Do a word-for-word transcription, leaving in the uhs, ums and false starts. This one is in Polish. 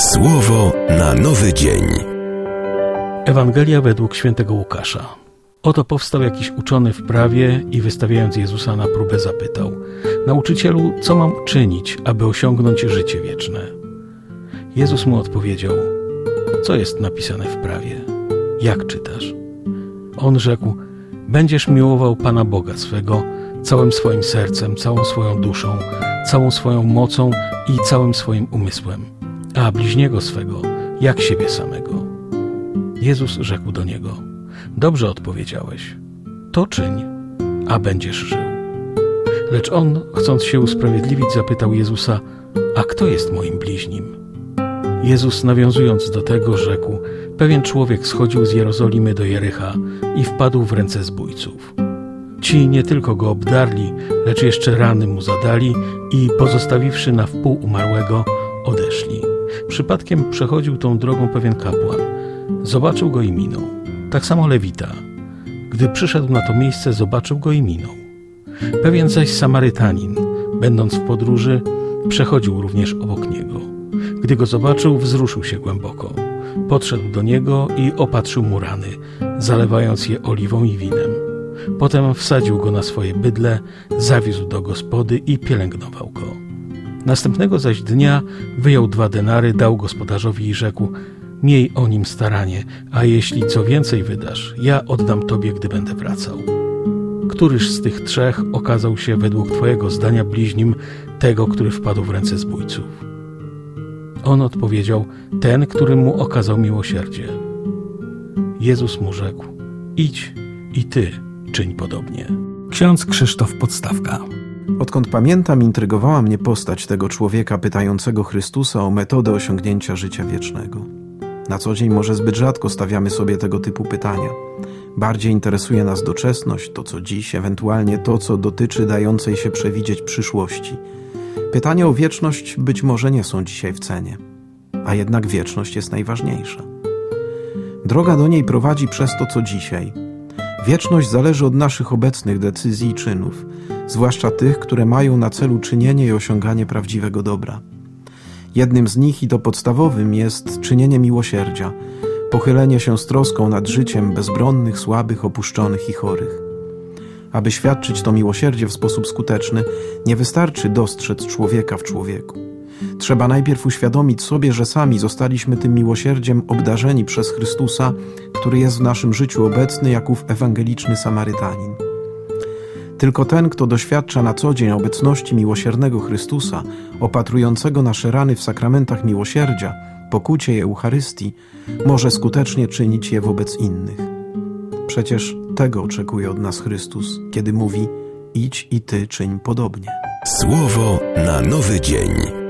Słowo na nowy dzień. Ewangelia według świętego Łukasza. Oto powstał jakiś uczony w prawie i wystawiając Jezusa na próbę zapytał: Nauczycielu, co mam czynić, aby osiągnąć życie wieczne? Jezus mu odpowiedział: Co jest napisane w prawie? Jak czytasz? On rzekł: Będziesz miłował Pana Boga swego całym swoim sercem, całą swoją duszą, całą swoją mocą i całym swoim umysłem, a bliźniego swego jak siebie samego. Jezus rzekł do niego: Dobrze odpowiedziałeś, to czyń, a będziesz żył. Lecz on, chcąc się usprawiedliwić, zapytał Jezusa: A kto jest moim bliźnim? Jezus, nawiązując do tego, rzekł: Pewien człowiek schodził z Jerozolimy do Jericha i wpadł w ręce zbójców. Ci nie tylko go obdarli, lecz jeszcze rany mu zadali i pozostawiwszy na wpół umarłego, odeszli. Przypadkiem przechodził tą drogą pewien kapłan. Zobaczył go i minął. Tak samo Lewita. Gdy przyszedł na to miejsce, zobaczył go i minął. Pewien zaś Samarytanin, będąc w podróży, przechodził również obok niego. Gdy go zobaczył, wzruszył się głęboko. Podszedł do niego i opatrzył mu rany, zalewając je oliwą i winem. Potem wsadził go na swoje bydlę, zawiózł do gospody i pielęgnował go. Następnego zaś dnia wyjął dwa denary, dał gospodarzowi i rzekł: Miej o nim staranie, a jeśli co więcej wydasz, ja oddam tobie, gdy będę wracał. Któryż z tych trzech okazał się według twojego zdania bliźnim tego, który wpadł w ręce zbójców? On odpowiedział: Ten, który mu okazał miłosierdzie. Jezus mu rzekł: Idź i ty czyń podobnie. Ksiądz Krzysztof Podstawka. Odkąd pamiętam, intrygowała mnie postać tego człowieka pytającego Chrystusa o metodę osiągnięcia życia wiecznego. Na co dzień może zbyt rzadko stawiamy sobie tego typu pytania. Bardziej interesuje nas doczesność, to co dziś, ewentualnie to, co dotyczy dającej się przewidzieć przyszłości. Pytania o wieczność być może nie są dzisiaj w cenie, a jednak wieczność jest najważniejsza. Droga do niej prowadzi przez to, co dzisiaj. Wieczność zależy od naszych obecnych decyzji i czynów, zwłaszcza tych, które mają na celu czynienie i osiąganie prawdziwego dobra. Jednym z nich, i to podstawowym, jest czynienie miłosierdzia, pochylenie się z troską nad życiem bezbronnych, słabych, opuszczonych i chorych. Aby świadczyć to miłosierdzie w sposób skuteczny, nie wystarczy dostrzec człowieka w człowieku. Trzeba najpierw uświadomić sobie, że sami zostaliśmy tym miłosierdziem obdarzeni przez Chrystusa, który jest w naszym życiu obecny, jak ów ewangeliczny Samarytanin. Tylko ten, kto doświadcza na co dzień obecności miłosiernego Chrystusa, opatrującego nasze rany w sakramentach miłosierdzia, pokucie i Eucharystii, może skutecznie czynić je wobec innych. Przecież tego oczekuje od nas Chrystus, kiedy mówi: Idź i ty czyń podobnie. Słowo na nowy dzień.